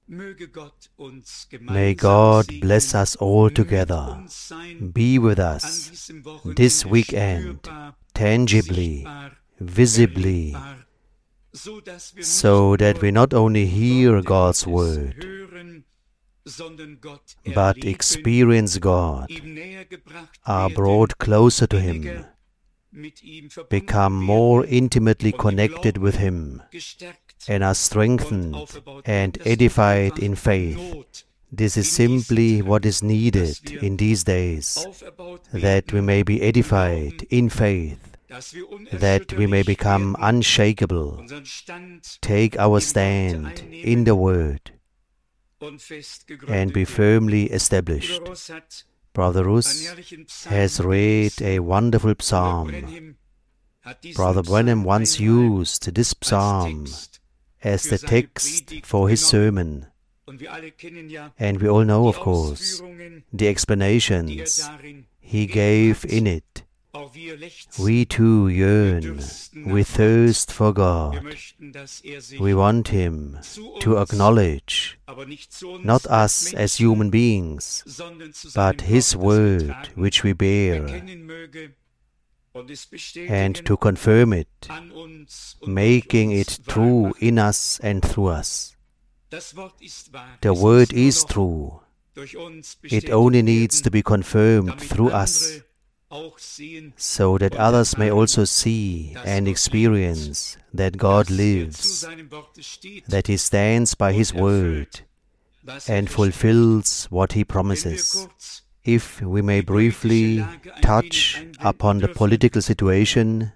May God bless us all together. Be with us this weekend, tangibly, visibly, so that we not only hear God's word, but experience God, are brought closer to Him, become more intimately connected with Him, and are strengthened and edified in faith. This is simply what is needed in these days, that we may be edified in faith, that we may become unshakable, take our stand in the Word, and be firmly established. Brother Rus has read a wonderful psalm. Brother Branham once used this psalm as the text for his sermon. And we all know, of course, the explanations he gave in it. We too yearn, we thirst for God. We want Him to acknowledge, not us as human beings, but His word which we bear, and to confirm it, making it true in us and through us. The word is true. It only needs to be confirmed through us, so that others may also see and experience that God lives, that He stands by His word and fulfills what He promises. If we may briefly touch upon the political situation,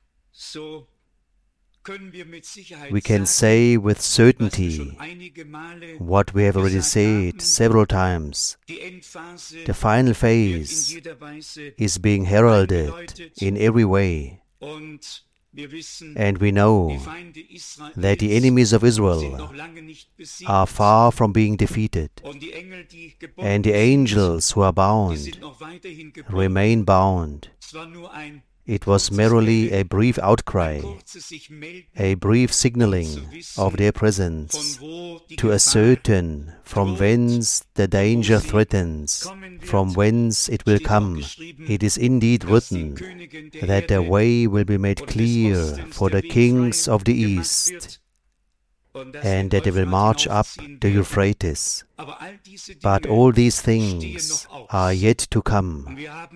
we can say with certainty what we have already said several times. The final phase is being heralded in every way. And we know that the enemies of Israel are far from being defeated, and the angels who are bound remain bound. It was merely a brief outcry, a brief signaling of their presence to ascertain from whence the danger threatens, from whence it will come. It is indeed written that the way will be made clear for the kings of the east, and that they will march up the Euphrates. But all these things are yet to come.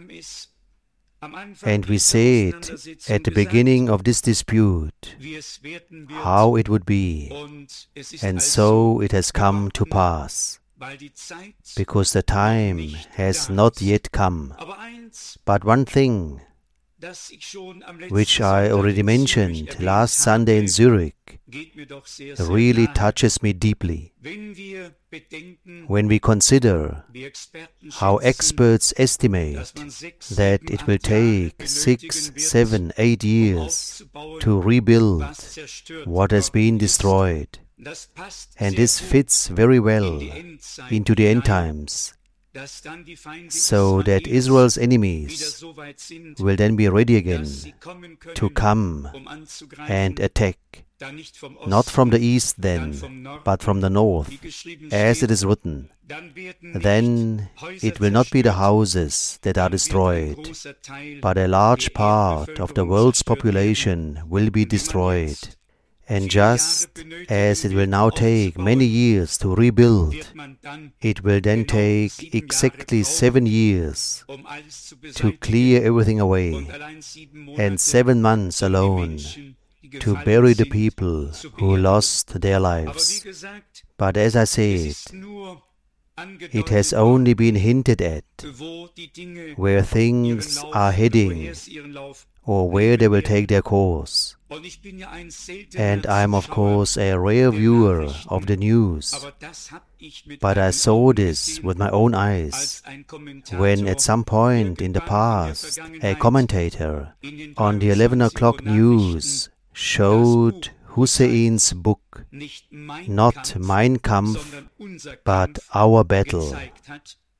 And we said at the beginning of this dispute how it would be, and so it has come to pass, because the time has not yet come. But one thing, which I already mentioned last Sunday in Zurich, really touches me deeply. When we consider how experts estimate that it will take 6, 7, 8 years to rebuild what has been destroyed, and this fits very well into the end times, so that Israel's enemies will then be ready again to come and attack, not from the east then, but from the north, as it is written. Then it will not be the houses that are destroyed, but a large part of the world's population will be destroyed. And just as it will now take many years to rebuild, it will then take exactly 7 years to clear everything away, and 7 months alone to bury the people who lost their lives. But as I said, it has only been hinted at where things are heading, or where they will take their course. And I am, of course, a rare viewer of the news, but I saw this with my own eyes when at some point in the past a commentator on the 11 o'clock news showed Hussein's book, not Mein Kampf, but Our Battle.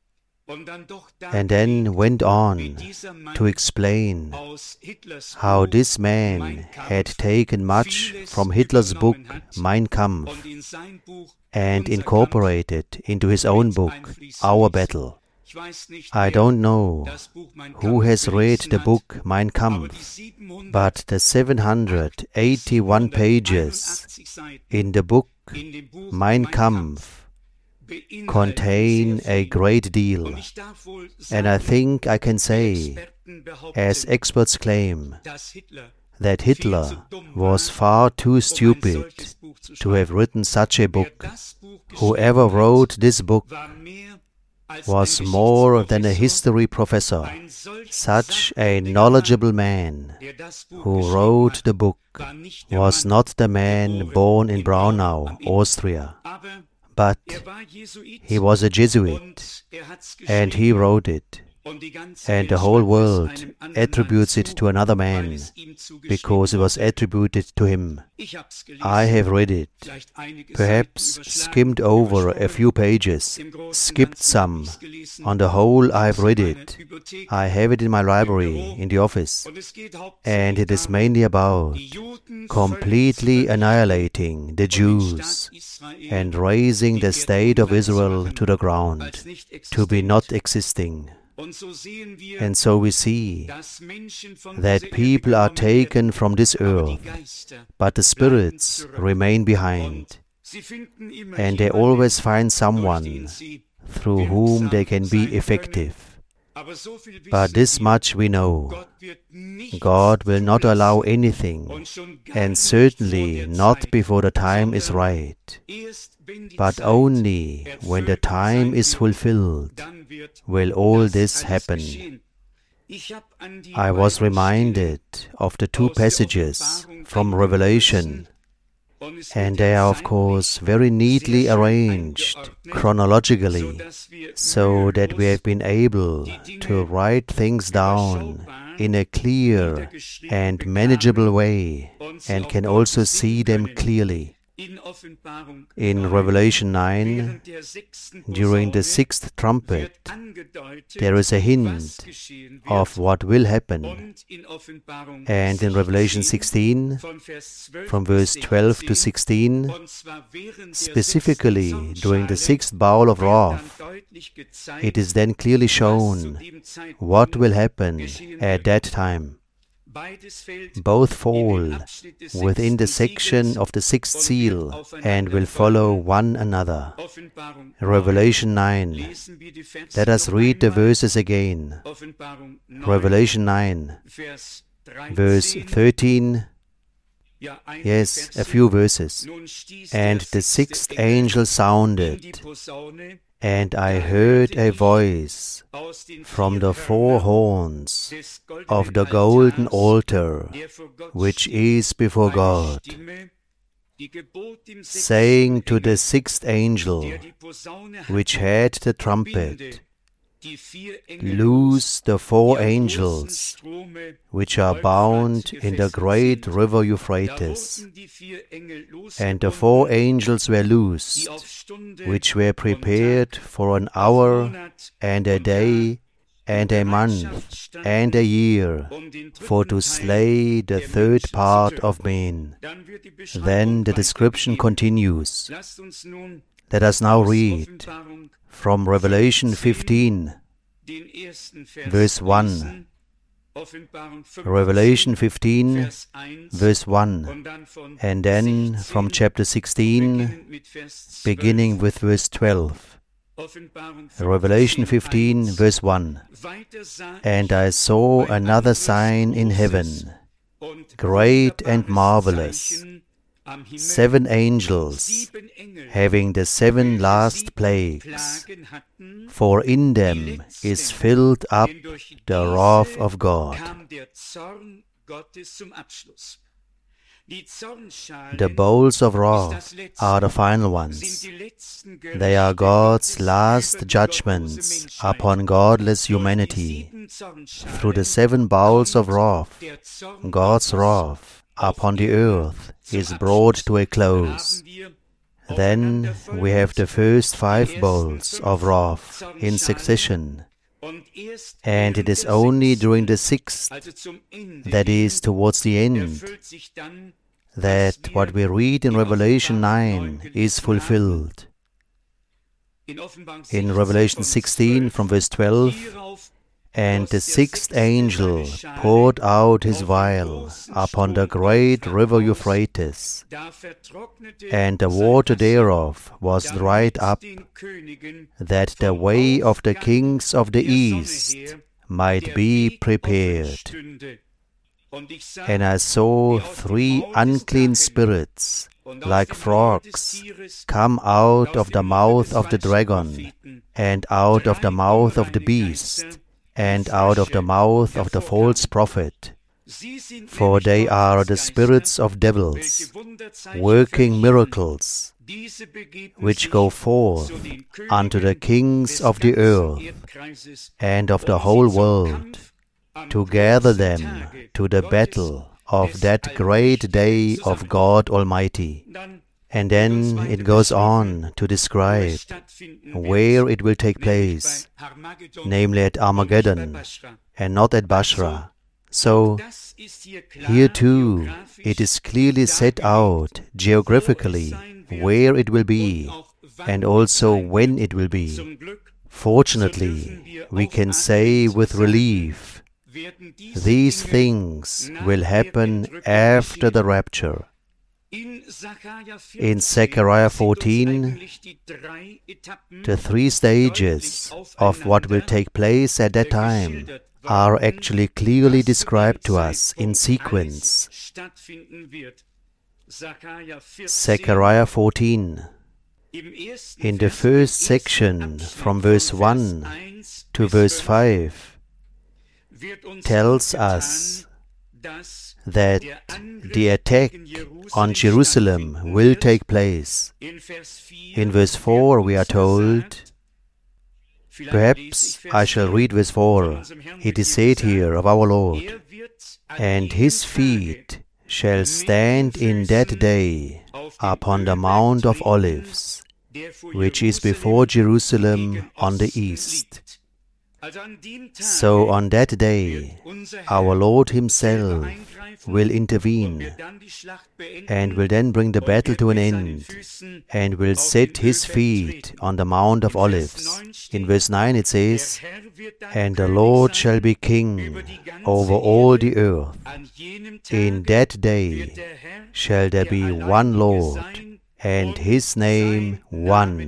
and then went on to explain how this man had taken much from Hitler's book Mein Kampf and incorporated into his own book, Our Battle. I don't know who has read the book Mein Kampf, but the 781 pages in the book Mein Kampf contain a great deal, and I think I can say, as experts claim, that Hitler was far too stupid to have written such a book. Whoever wrote this book was more than a history professor. Such a knowledgeable man who wrote the book was not the man born in Braunau, Austria, but he was a Jesuit, and he wrote it, and the whole world attributes it to another man, because it was attributed to him. I have read it, perhaps skimmed over a few pages, skipped some. On the whole, I have read it. I have it in my library, in the office, and it is mainly about completely annihilating the Jews and razing the state of Israel to the ground, to be not existing. And so we see that people are taken from this earth, but the spirits remain behind, and they always find someone through whom they can be effective. But this much we know: God will not allow anything, and certainly not before the time is right, but only when the time is fulfilled will all this happen. I was reminded of the two passages from Revelation, and they are of course very neatly arranged chronologically, so that we have been able to write things down in a clear and manageable way, and can also see them clearly. In Revelation 9, during the sixth trumpet, there is a hint of what will happen. And in Revelation 16, from verse 12 to 16, specifically during the sixth bowl of wrath, it is then clearly shown what will happen at that time. Both fall within the section of the sixth seal and will follow one another. Revelation 9. Let us read the verses again. Revelation 9, verse 13. Yes, a few verses. And the sixth angel sounded, and I heard a voice from the four horns of the golden altar which is before God, saying to the sixth angel which had the trumpet, Loose the four angels which are bound in the great river Euphrates. And the four angels were loosed, which were prepared for an hour and a day and a month and a year, for to slay the third part of men. Then the description continues. Let us now read from Revelation 15, verse 1. Revelation 15, verse 1, and then from chapter 16, beginning with verse 12. Revelation 15, verse 1. And I saw another sign in heaven, great and marvelous, 7 angels, having the 7 last plagues, for in them is filled up the wrath of God. The bowls of wrath are the final ones. They are God's last judgments upon godless humanity. Through the 7 bowls of wrath, God's wrath upon the earth is brought to a close. Then we have the first 5 bowls of wrath in succession, and it is only during the 6th, that is, towards the end, that what we read in Revelation 9 is fulfilled. In Revelation 16 from verse 12, and the 6th angel poured out his vial upon the great river Euphrates, and the water thereof was dried up, that the way of the kings of the east might be prepared. And I saw 3 unclean spirits, like frogs, come out of the mouth of the dragon, and out of the mouth of the beast, and out of the mouth of the false prophet. For they are the spirits of devils, working miracles, which go forth unto the kings of the earth and of the whole world, to gather them to the battle of that great day of God Almighty. And then it goes on to describe where it will take place, namely at Armageddon, and not at Bashra. So, here too, it is clearly set out geographically where it will be, and also when it will be. Fortunately, we can say with relief, these things will happen after the rapture. In Zechariah 14, the 3 stages of what will take place at that time are actually clearly described to us in sequence. Zechariah 14, in the first section from verse 1 to verse 5, tells us that the attack on Jerusalem will take place. In verse 4 we are told, perhaps I shall read verse 4, it is said here of our Lord, and his feet shall stand in that day upon the Mount of Olives, which is before Jerusalem on the east. So on that day, our Lord himself will intervene and will then bring the battle to an end and will set his feet on the Mount of Olives. In verse 9 it says, and the Lord shall be king over all the earth. In that day shall there be one Lord, and his name one.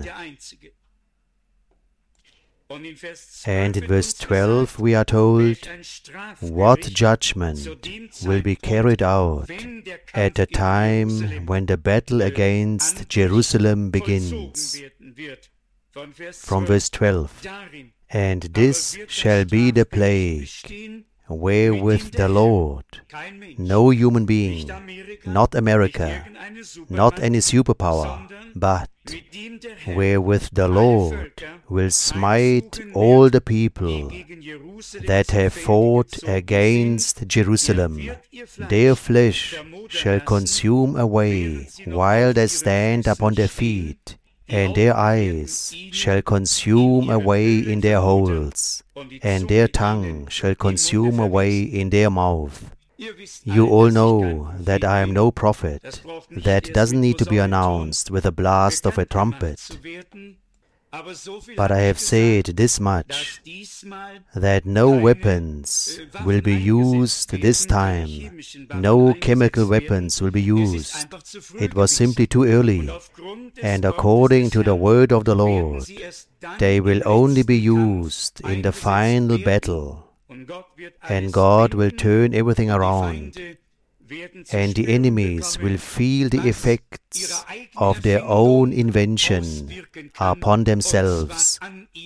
And in verse 12 we are told what judgment will be carried out at the time when the battle against Jerusalem begins. From verse 12, and this shall be the plague wherewith the Lord, no human being, not America, not any superpower, but wherewith the Lord will smite all the people that have fought against Jerusalem. Their flesh shall consume away while they stand upon their feet, and their eyes shall consume away in their holes, and their tongue shall consume away in their mouth. You all know that I am no prophet. That doesn't need to be announced with a blast of a trumpet. But I have said this much, that no weapons will be used this time. No chemical weapons will be used. It was simply too early. And according to the word of the Lord, they will only be used in the final battle. And God will turn everything around, and the enemies will feel the effects of their own invention upon themselves.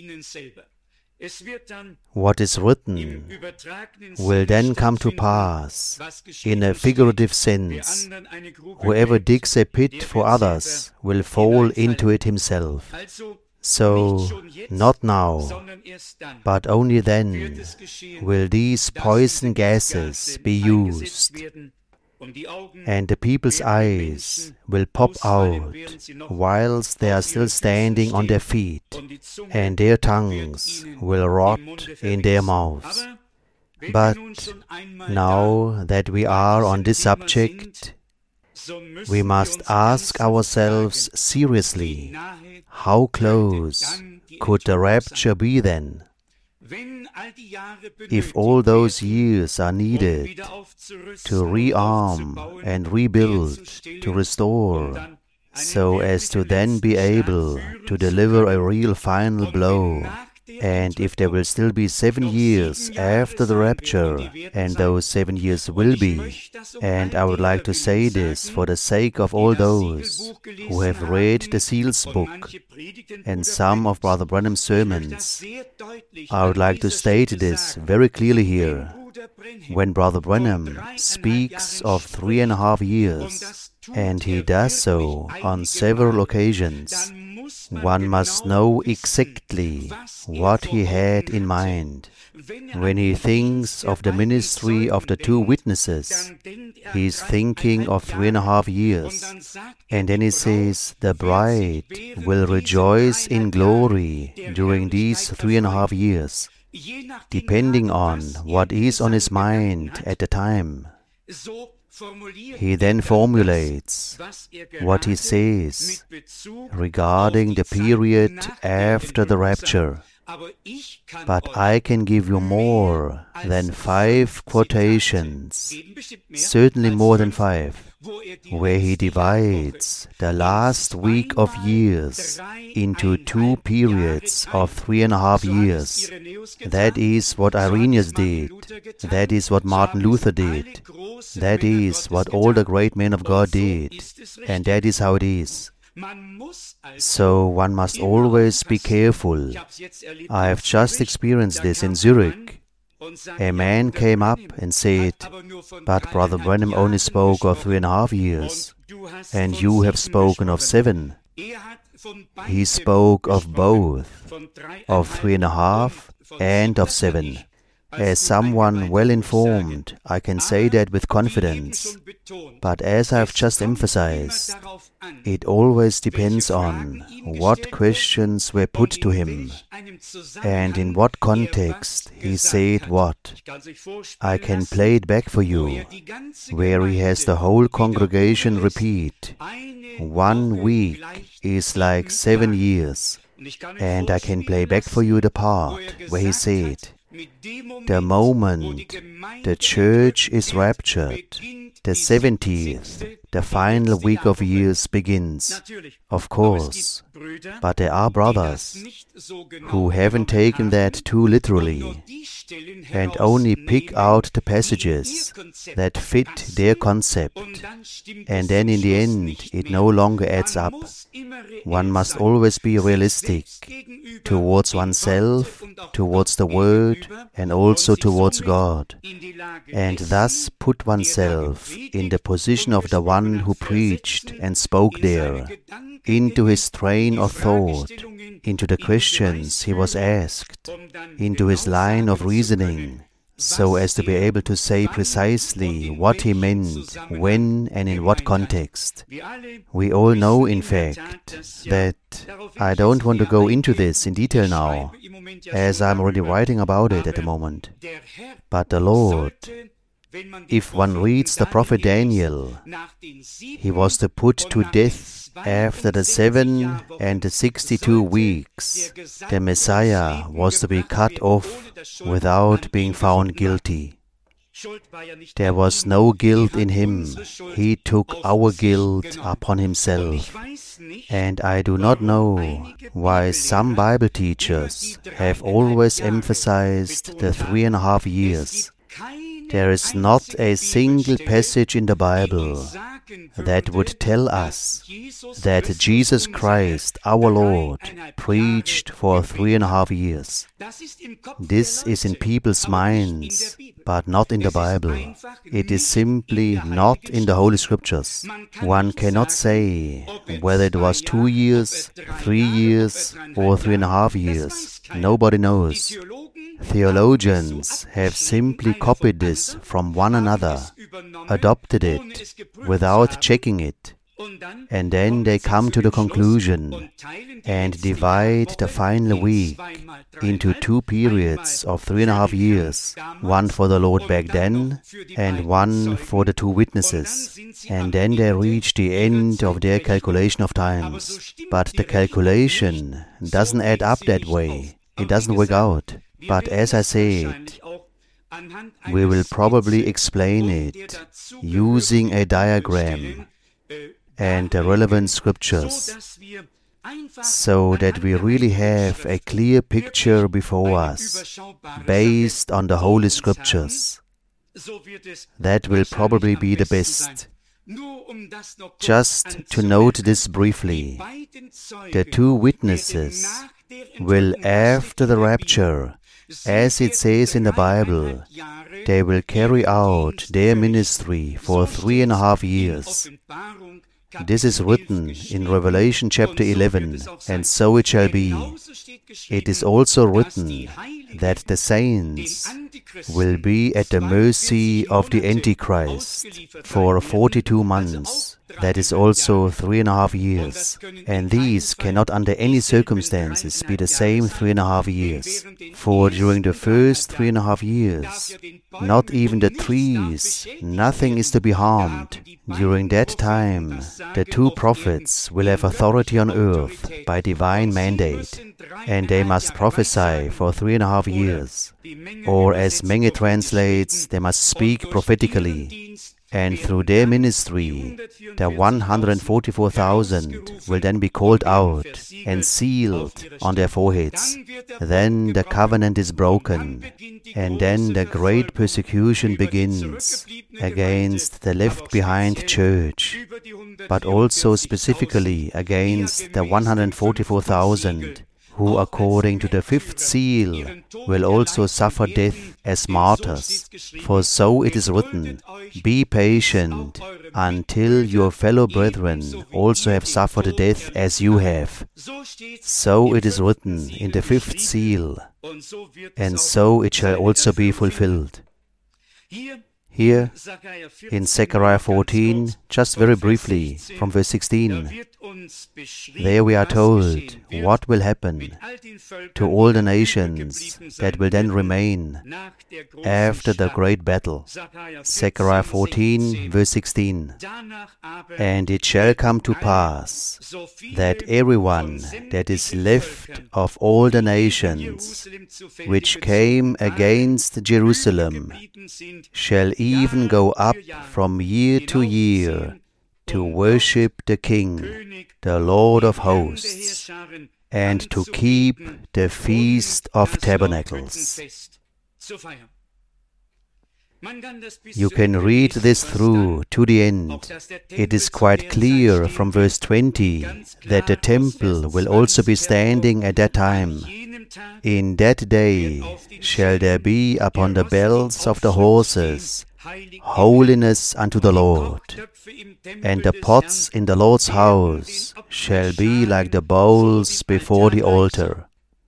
What is written will then come to pass in a figurative sense. Whoever digs a pit for others will fall into it himself. So, not now, but only then will these poison gases be used. and the people's eyes will pop out whilst they are still standing on their feet, and their tongues will rot in their mouths. But now that we are on this subject, we must ask ourselves seriously, how close could the rapture be then? If all those years are needed to rearm and rebuild, to restore, so as to then be able to deliver a real final blow, and if there will still be 7 years after the rapture, and those 7 years will be, and I would like to say this for the sake of all those who have read the Seals book and some of Brother Branham's sermons, I would like to state this very clearly here. When Brother Branham speaks of 3.5 years, and he does so on several occasions, one must know exactly what he had in mind. When he thinks of the ministry of the 2 witnesses, he is thinking of 3.5 years. And then he says, the bride will rejoice in glory during these 3.5 years, depending on what is on his mind at the time. He then formulates what he says regarding the period after the rapture. But I can give you more than 5 quotations, certainly more than 5, where he divides the last week of years into 2 periods of 3.5 years. That is what Irenaeus did. That is what Martin Luther did. That is what all the great men of God did. And that is how it is. So one must always be careful. I have just experienced this in Zurich. A man came up and said, but Brother Branham only spoke of 3.5 years, and you have spoken of 7. He spoke of both, of 3.5 and of 7. As someone well informed, I can say that with confidence. But as I have just emphasized, it always depends on what questions were put to him and in what context he said what. I can play it back for you, where he has the whole congregation repeat, 1 week is like 7 years, and I can play back for you the part where he said, the moment the church is raptured, the 70th, the final week of years begins. Of course, but there are brothers who haven't taken that too literally and only pick out the passages that fit their concept, and then in the end it no longer adds up. One must always be realistic towards oneself, towards the Word, and also towards God, and thus put oneself in the position of the one who preached and spoke there, into his train of thought, into the questions he was asked, into his line of reasoning, so as to be able to say precisely what he meant, when and in what context. We all know, in fact, that I don't want to go into this in detail now, as I'm already writing about it at the moment. But the Lord, if one reads the prophet Daniel, he was to put to death after the 7 and the 62 weeks. The Messiah was to be cut off without being found guilty. There was no guilt in him. He took our guilt upon himself. And I do not know why some Bible teachers have always emphasized the 3.5 years. There is not a single passage in the Bible that would tell us that Jesus Christ, our Lord, preached for 3.5 years. This is in people's minds, but not in the Bible. It is simply not in the Holy Scriptures. One cannot say whether it was 2 years, 3 years, or 3.5 years. Nobody knows. Theologians have simply copied this from one another, adopted it without checking it, and then they come to the conclusion and divide the final week into 2 periods of 3.5 years, one for the Lord back then and one for the 2 witnesses. And then they reach the end of their calculation of times. But the calculation doesn't add up that way. It doesn't work out. But as I said, we will probably explain it using a diagram and the relevant scriptures, so that we really have a clear picture before us, based on the Holy Scriptures. That will probably be the best. Just to note this briefly, the 2 witnesses will, after the rapture, as it says in the Bible, they will carry out their ministry for 3.5 years. This is written in Revelation chapter 11, and so it shall be. It is also written that the saints will be at the mercy of the Antichrist for 42 months. That is also 3.5 years. And these cannot under any circumstances be the same 3.5 years. For during the first 3.5 years, not even the trees, nothing is to be harmed. During that time, the 2 prophets will have authority on earth by divine mandate, and they must prophesy for 3.5 years. Or as Menge translates, they must speak prophetically. And through their ministry, the 144,000 will then be called out and sealed on their foreheads. Then the covenant is broken, and then the great persecution begins against the left-behind church, but also specifically against the 144,000 who, according to the 5th seal, will also suffer death as martyrs. For so it is written, "Be patient until your fellow brethren also have suffered death as you have." So it is written in the 5th seal, and so it shall also be fulfilled. Here, in Zechariah 14, just very briefly, from verse 16, there we are told what will happen to all the nations that will then remain after the great battle. Zechariah 14, verse 16. "And it shall come to pass that everyone that is left of all the nations which came against Jerusalem shall even go up from year to year to worship the King, the Lord of hosts, and to keep the Feast of Tabernacles." You can read this through to the end. It is quite clear from verse 20 that the temple will also be standing at that time. "In that day shall there be upon the bells of the horses holiness unto the Lord, and the pots in the Lord's house shall be like the bowls before the altar."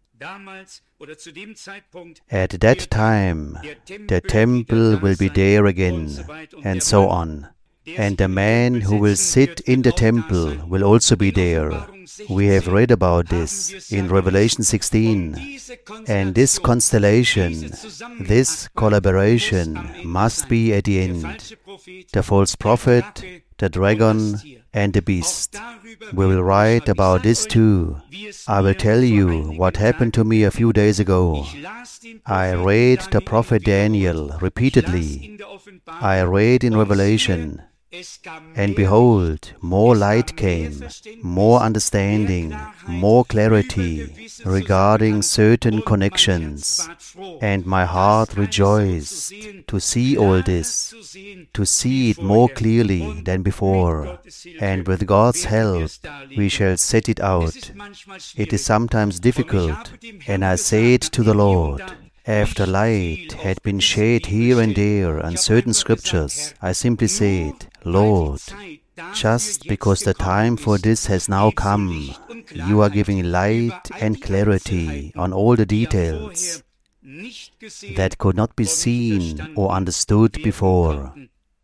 At that time, the temple will be there again, and so on. And the man who will sit in the temple will also be there. We have read about this in Revelation 16. And this constellation, this collaboration must be at the end. The false prophet, the dragon, and the beast. We will write about this too. I will tell you what happened to me a few days ago. I read the prophet Daniel repeatedly. I read in Revelation. And behold, more light came, more understanding, more clarity regarding certain connections. And my heart rejoiced to see all this, to see it more clearly than before. And with God's help, we shall set it out. It is sometimes difficult, and I say it to the Lord. After light had been shed here and there on certain scriptures, I simply said, "Lord, just because the time for this has now come, you are giving light and clarity on all the details. that could not be seen or understood before.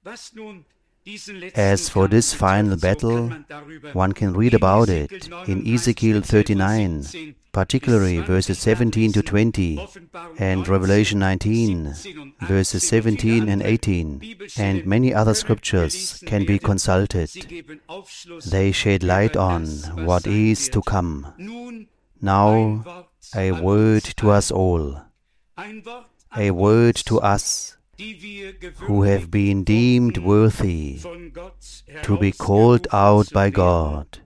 As for this final battle, one can read about it in Ezekiel 39, particularly verses 17 to 20, and Revelation 19, verses 17 and 18, and many other scriptures can be consulted. They shed light on what is to come. Now, a word to us all, a word to us who have been deemed worthy to be called out by God,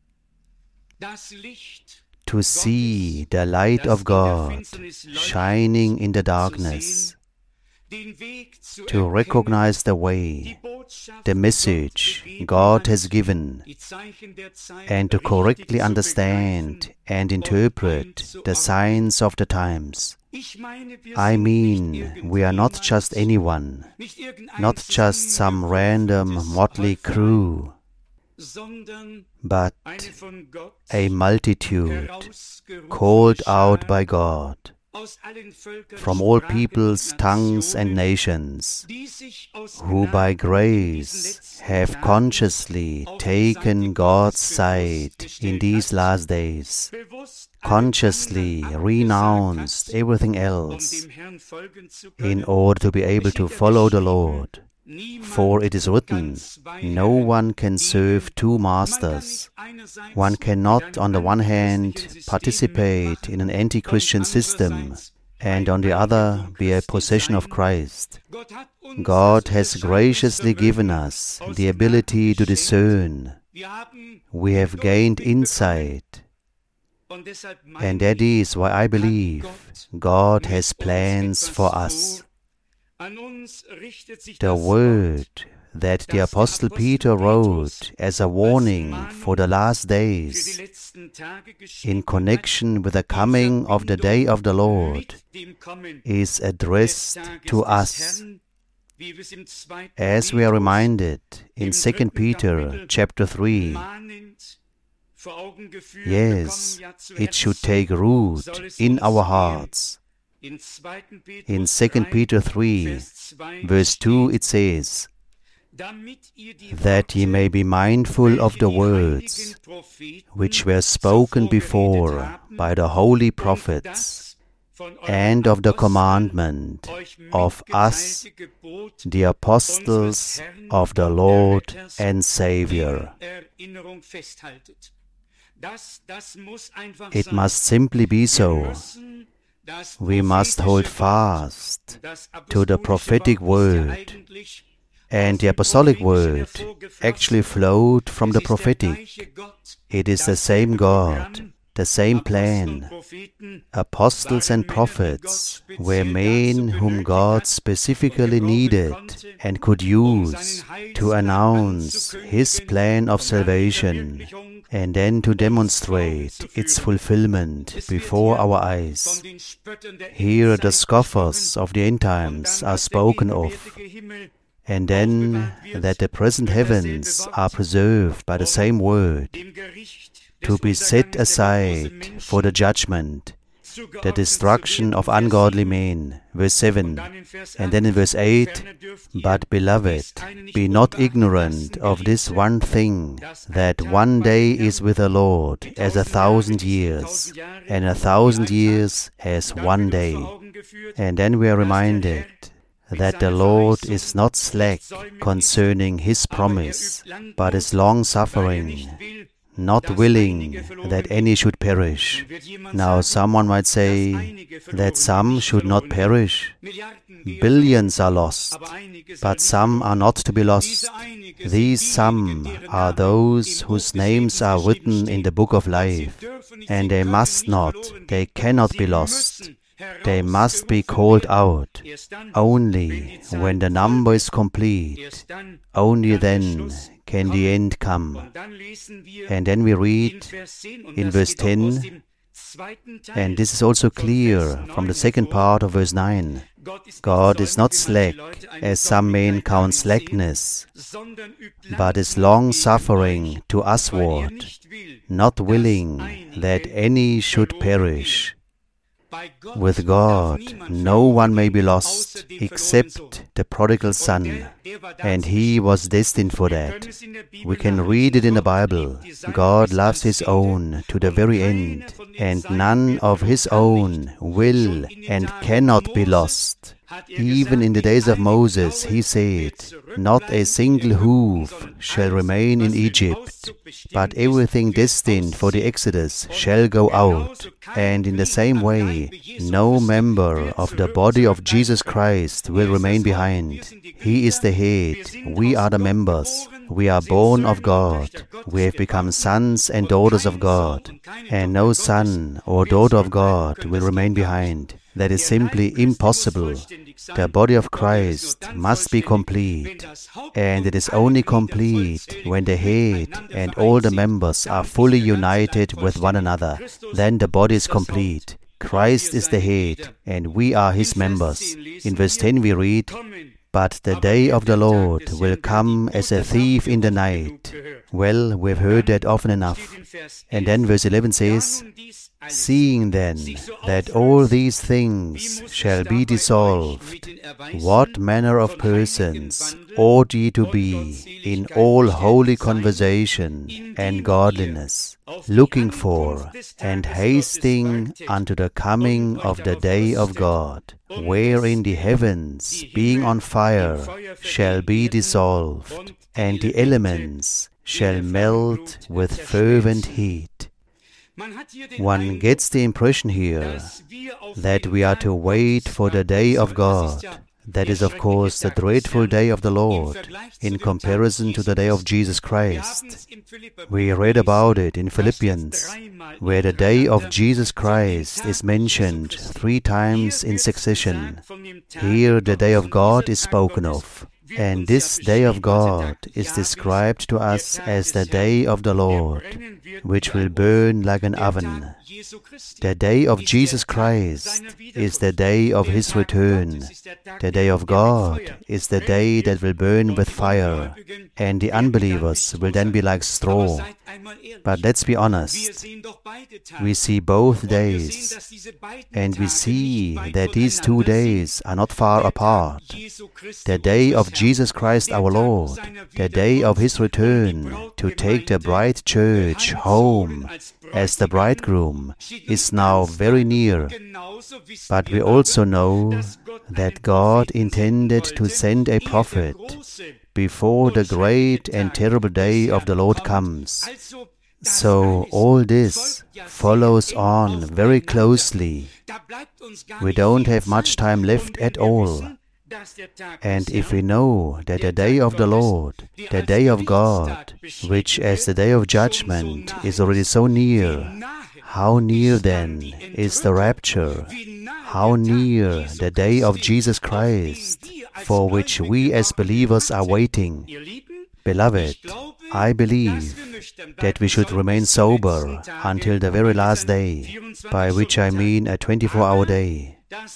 to see the light of God shining in the darkness, to recognize the way, the message God has given, and to correctly understand and interpret the signs of the times. I mean, we are not just anyone, not just some random motley crew, but a multitude called out by God from all peoples, tongues, and nations, who by grace have consciously taken God's side in these last days, consciously renounced everything else in order to be able to follow the Lord. For it is written, no one can serve two masters. One cannot, on the one hand, participate in an anti-Christian system, and on the other, be a possession of Christ. God has graciously given us the ability to discern. We have gained insight. And that is why I believe God has plans for us. The word that the Apostle Peter wrote as a warning for the last days in connection with the coming of the day of the Lord is addressed to us, as we are reminded in 2 Peter chapter 3. Yes, it should take root in our hearts. In 2 Peter 3, verse 2, it says, that ye may be mindful of the words which were spoken before by the holy prophets, and of the commandment of us, the apostles of the Lord and Savior. It must simply be so. We must hold fast to the prophetic word, and the apostolic word actually flowed from the prophetic. It is the same God, the same plan. Apostles and prophets were men whom God specifically needed and could use to announce His plan of salvation, and then to demonstrate its fulfillment before our eyes. Here the scoffers of the end times are spoken of, and then that the present heavens are preserved by the same word, to be set aside for the judgment, the destruction of ungodly men, verse 7, and then in verse 8, but beloved, be not ignorant of this one thing, that one day is with the Lord as 1,000 years, and 1,000 years as one day. And then we are reminded that the Lord is not slack concerning His promise, but is long-suffering, not willing that any should perish. Now someone might say that some should not perish. Billions are lost, but some are not to be lost. These some are those whose names are written in the book of life, and they must not, they cannot be lost. They must be called out. Only when the number is complete, only then can the end come. And then we read in verse 10, and this is also clear from the second part of verse 9, God is not slack, as some men count slackness, but is long-suffering to usward, not willing that any should perish, With God, no one may be lost except the prodigal son, and he was destined for that. We can read it in the Bible. God loves His own to the very end, and none of His own will and cannot be lost. Even in the days of Moses, He said, "Not a single hoof shall remain in Egypt, but everything destined for the Exodus shall go out." And in the same way, no member of the body of Jesus Christ will remain behind. He is the head, we are the members. We are born of God. We have become sons and daughters of God. And no son or daughter of God will remain behind. That is simply impossible. The body of Christ must be complete, and it is only complete when the head and all the members are fully united with one another. Then the body is complete. Christ is the head, and we are His members. In verse 10 we read, "But the day of the Lord will come as a thief in the night." Well, we've heard that often enough. And then verse 11 says, "Seeing then that all these things shall be dissolved, what manner of persons ought ye to be in all holy conversation and godliness, looking for and hasting unto the coming of the day of God, wherein the heavens, being on fire, shall be dissolved, and the elements shall melt with fervent heat." One gets the impression here that we are to wait for the day of God. That is, of course, the dreadful day of the Lord in comparison to the day of Jesus Christ. We read about it in Philippians, where the day of Jesus Christ is mentioned 3 times in succession. Here the day of God is spoken of. And this day of God is described to us as the day of the Lord, which will burn like an oven. The day of Jesus Christ is the day of His return. The day of God is the day that will burn with fire, and the unbelievers will then be like straw. But let's be honest. We see both days, and we see that these 2 days are not far apart. The day of Jesus Christ our Lord, the day of His return to take the bride church home as the bridegroom, is now very near. But we also know that God intended to send a prophet before the great and terrible day of the Lord comes. So all this follows on very closely. We don't have much time left at all. And if we know that the day of the Lord, the day of God, which as the day of judgment is already so near, how near then is the rapture? How near the day of Jesus Christ, for which we as believers are waiting? Beloved, I believe that we should remain sober until the very last day, by which I mean a 24-hour day,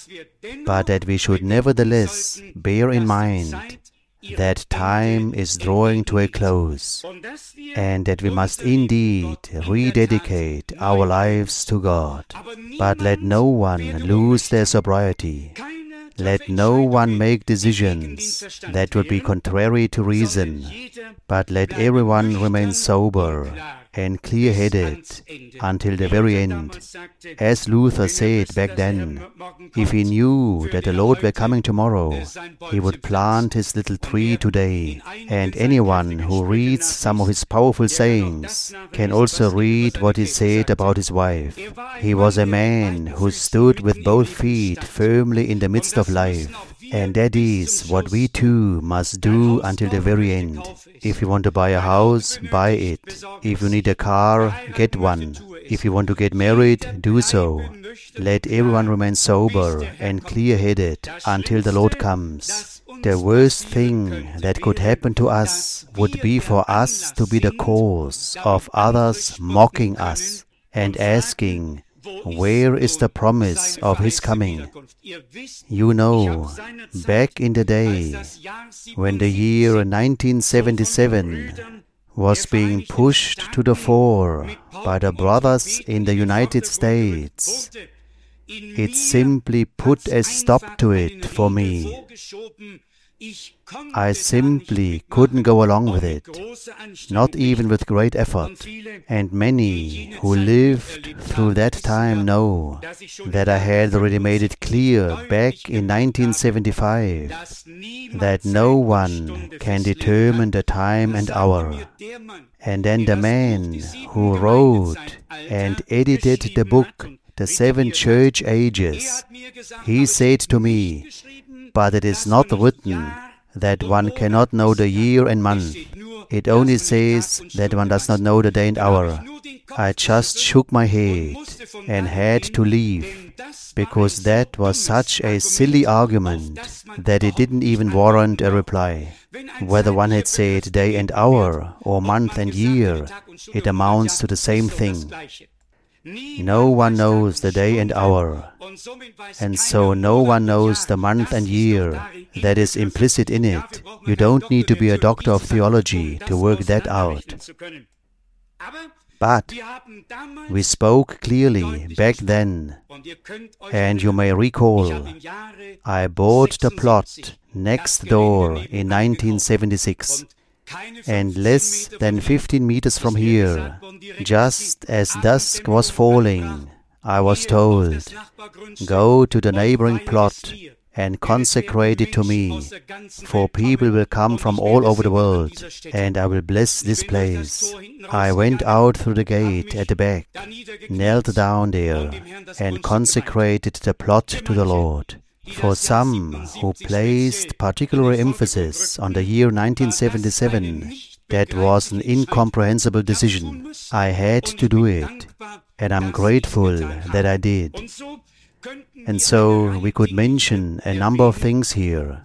but that we should nevertheless bear in mind that time is drawing to a close, and that we must indeed rededicate our lives to God. But let no one lose their sobriety. Let no one make decisions that would be contrary to reason, but let everyone remain sober and clear-headed until the very end. As Luther said back then, if he knew that the Lord were coming tomorrow, he would plant his little tree today. And anyone who reads some of his powerful sayings can also read what he said about his wife. He was a man who stood with both feet firmly in the midst of life. And that is what we too must do until the very end. If you want to buy a house, buy it. If you need a car, get one. If you want to get married, do so. Let everyone remain sober and clear-headed until the Lord comes. The worst thing that could happen to us would be for us to be the cause of others mocking us and asking, where is the promise of His coming? You know, back in the day, when the year 1977 was being pushed to the fore by the brothers in the United States, It simply put a stop to it for me. I simply couldn't go along with it, not even with great effort. And many who lived through that time know that I had already made it clear back in 1975 that no one can determine the time and hour. And then the man who wrote and edited the book, The Seven Church Ages, he said to me, "But it is not written that one cannot know the year and month. It only says that one does not know the day and hour." I just shook my head and had to leave, because that was such a silly argument that it didn't even warrant a reply. Whether one had said day and hour or month and year, it amounts to the same thing. No one knows the day and hour, and so no one knows the month and year. That is implicit in it. You don't need to be a doctor of theology to work that out. But we spoke clearly back then, and you may recall, I bought the plot next door in 1976. And less than 15 meters from here, just as dusk was falling, I was told, "Go to the neighboring plot and consecrate it to me, for people will come from all over the world, and I will bless this place." I went out through the gate at the back, knelt down there, and consecrated the plot to the Lord. For some who placed particular emphasis on the year 1977, that was an incomprehensible decision. I had to do it, and I'm grateful that I did. And so we could mention a number of things here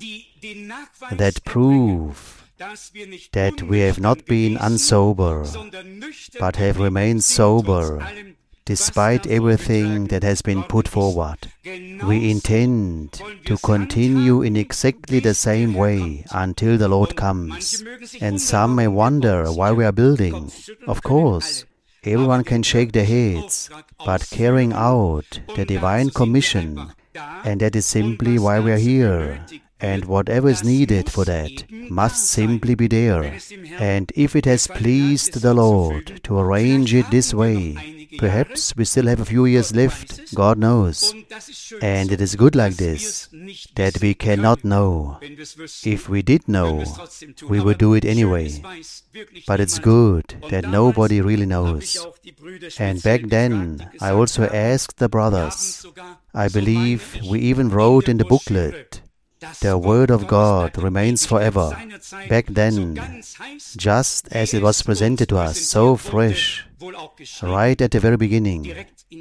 that prove that we have not been unsober, but have remained sober despite everything that has been put forward. We intend to continue in exactly the same way until the Lord comes. And some may wonder why we are building. Of course, everyone can shake their heads, but carrying out the divine commission, and that is simply why we are here. And whatever is needed for that must simply be there. And if it has pleased the Lord to arrange it this way, perhaps we still have a few years left, God knows. And it is good like this, that we cannot know. If we did know, we would do it anyway. But it's good that nobody really knows. And back then, I also asked the brothers. I believe we even wrote in the booklet, "The Word of God remains forever." Back then, just as it was presented to us, so fresh, right at the very beginning,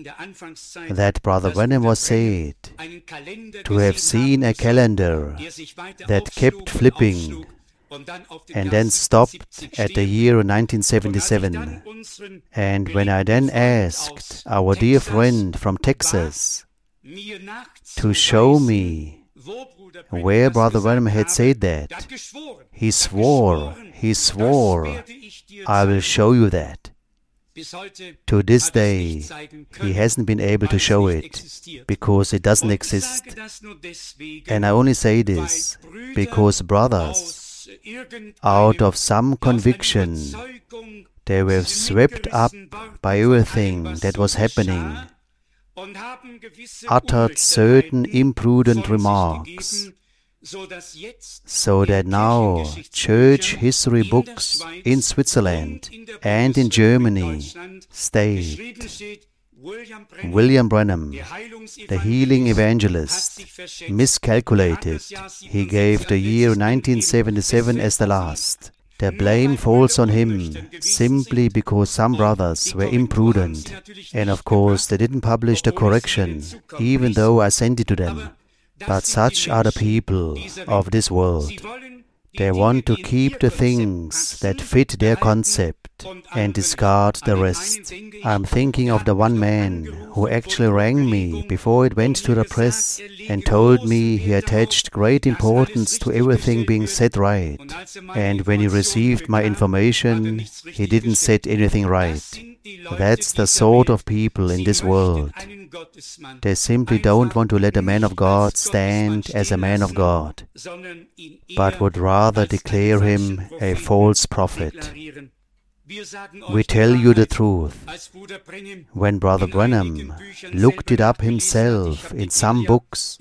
that Brother Branham was said to have seen a calendar that kept flipping and then stopped at the year 1977. And when I then asked our dear friend from Texas to show me where Brother Branham had said that, he swore, "I will show you that." To this day, he hasn't been able to show it, because it doesn't exist. And I only say this because brothers, out of some conviction, they were swept up by everything that was happening, uttered certain imprudent remarks, so that now church history books in Switzerland and in Germany state William Branham, the healing evangelist, miscalculated. He gave the year 1977 as the last. The blame falls on him simply because some brothers were imprudent. And of course they didn't publish the correction, even though I sent it to them. But such are the people of this world. They want to keep the things that fit their concept and discard the rest. I'm thinking of the one man who actually rang me before it went to the press and told me he attached great importance to everything being set right. And when he received my information, he didn't set anything right. That's the sort of people in this world. They simply don't want to let a man of God stand as a man of God, but would rather declare him a false prophet. We tell you the truth. When Brother Branham looked it up himself in some books,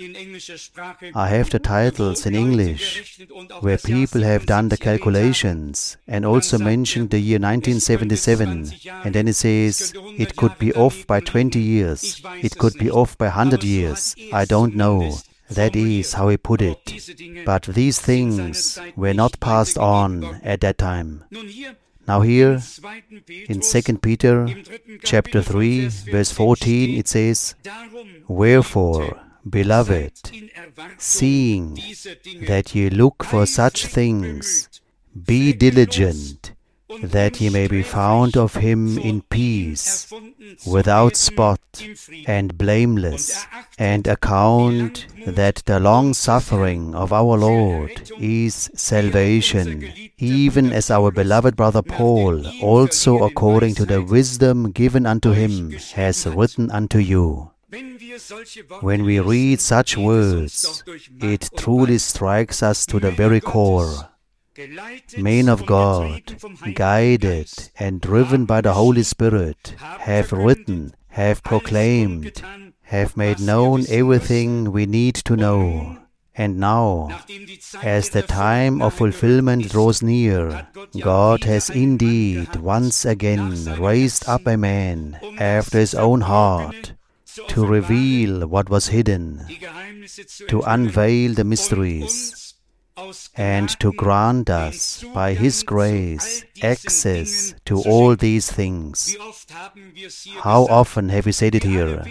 I have the titles in English, where people have done the calculations and also mentioned the year 1977, and then it says it could be off by 20 years, it could be off by 100 years, I don't know. That is how he put it. But these things were not passed on at that time. Now here, in 2 Peter chapter 3, verse 14, it says, "Wherefore, beloved, seeing that ye look for such things, be diligent, that ye may be found of him in peace, without spot and blameless, and account that the long-suffering of our Lord is salvation, even as our beloved brother Paul, also according to the wisdom given unto him, has written unto you." When we read such words, it truly strikes us to the very core. Men of God, guided and driven by the Holy Spirit, have written, have proclaimed, have made known everything we need to know. And now, as the time of fulfillment draws near, God has indeed once again raised up a man after his own heart to reveal what was hidden, to unveil the mysteries, and to grant us, by His grace, access to all these things. How often have we said it here?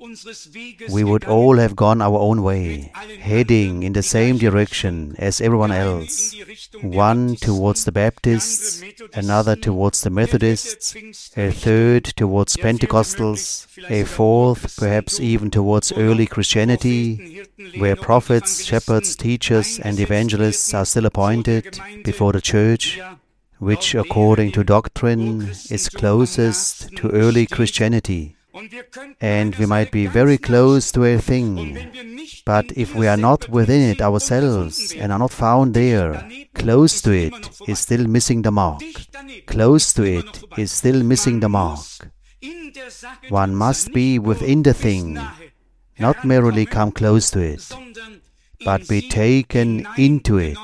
We would all have gone our own way, heading in the same direction as everyone else, one towards the Baptists, another towards the Methodists, a third towards Pentecostals, a fourth perhaps even towards early Christianity, where prophets, shepherds, teachers, and evangelists are still appointed before the church, which according to doctrine is closest to early Christianity. And we might be very close to a thing, but if we are not within it ourselves and are not found there, close to it is still missing the mark. Close to it is still missing the mark. One must be within the thing, not merely come close to it, but be taken into it.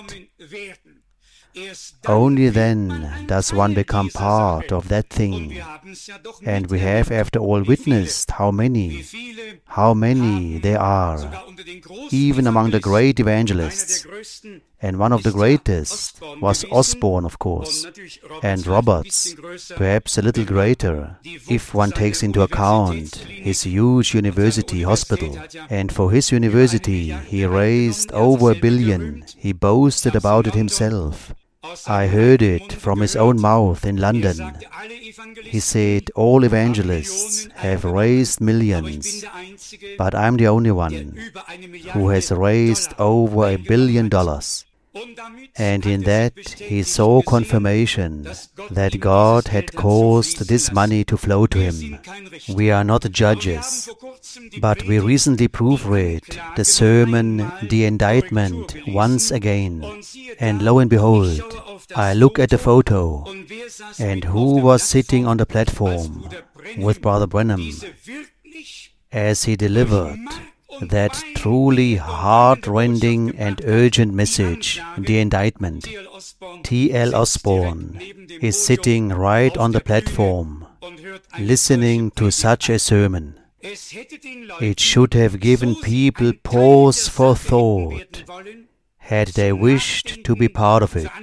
Only then does one become part of that thing. And we have after all witnessed how many there are, even among the great evangelists. And one of the greatest was Osborne, of course, and Roberts, perhaps a little greater, if one takes into account his huge university hospital. And for his university he raised over $1 billion. He boasted about it himself. I heard it from his own mouth in London. He said, all evangelists have raised millions, but I'm the only one who has raised over $1 billion. And in that he saw confirmation that God had caused this money to flow to him. We are not judges, but we recently proofread the sermon, The Indictment, once again. And lo and behold, I look at the photo, and who was sitting on the platform with Brother Branham as he delivered that truly heart-rending and urgent message, The Indictment. T.L. Osborne is sitting right on the platform, listening to such a sermon. It should have given people pause for thought, had they wished to be part of it,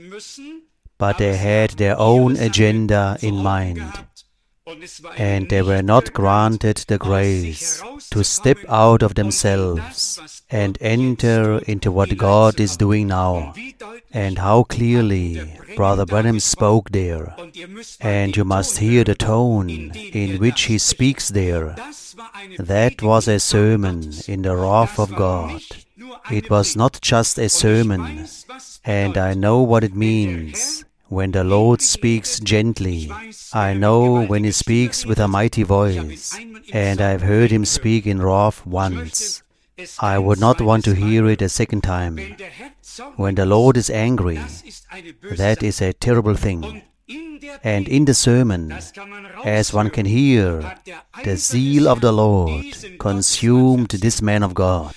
but they had their own agenda in mind. And they were not granted the grace to step out of themselves and enter into what God is doing now. And how clearly Brother Branham spoke there. And you must hear the tone in which he speaks there. That was a sermon in the wrath of God. It was not just a sermon, and I know what it means when the Lord speaks gently. I know when He speaks with a mighty voice, and I've heard Him speak in wrath once. I would not want to hear it a second time. When the Lord is angry, that is a terrible thing. And in the sermon, as one can hear, the zeal of the Lord consumed this man of God.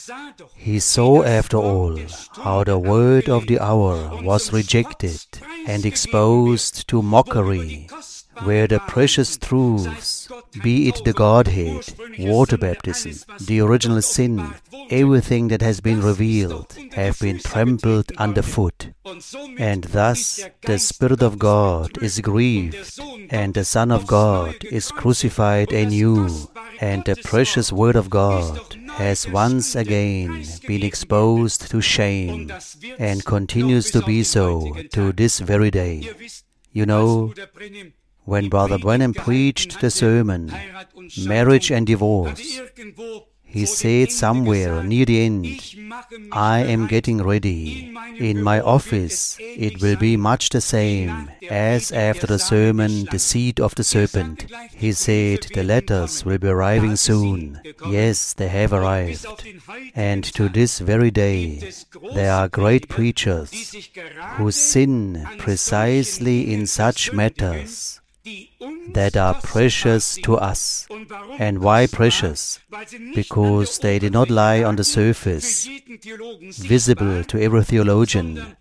He saw, after all, how the word of the hour was rejected and exposed to mockery, where the precious truths, be it the Godhead, water baptism, the original sin, everything that has been revealed, have been trampled underfoot. And thus the Spirit of God is grieved, and the Son of God is crucified anew, and the precious Word of God has once again been exposed to shame, and continues to be so to this very day. You know, when Brother Branham preached the sermon, Marriage and Divorce, he said somewhere near the end, I am getting ready. In my office it will be much the same as after the sermon, The Seed of the Serpent. He said the letters will be arriving soon. Yes, they have arrived. And to this very day, there are great preachers who sin precisely in such matters that are precious to us. And why precious? Because they did not lie on the surface, visible to every theologian,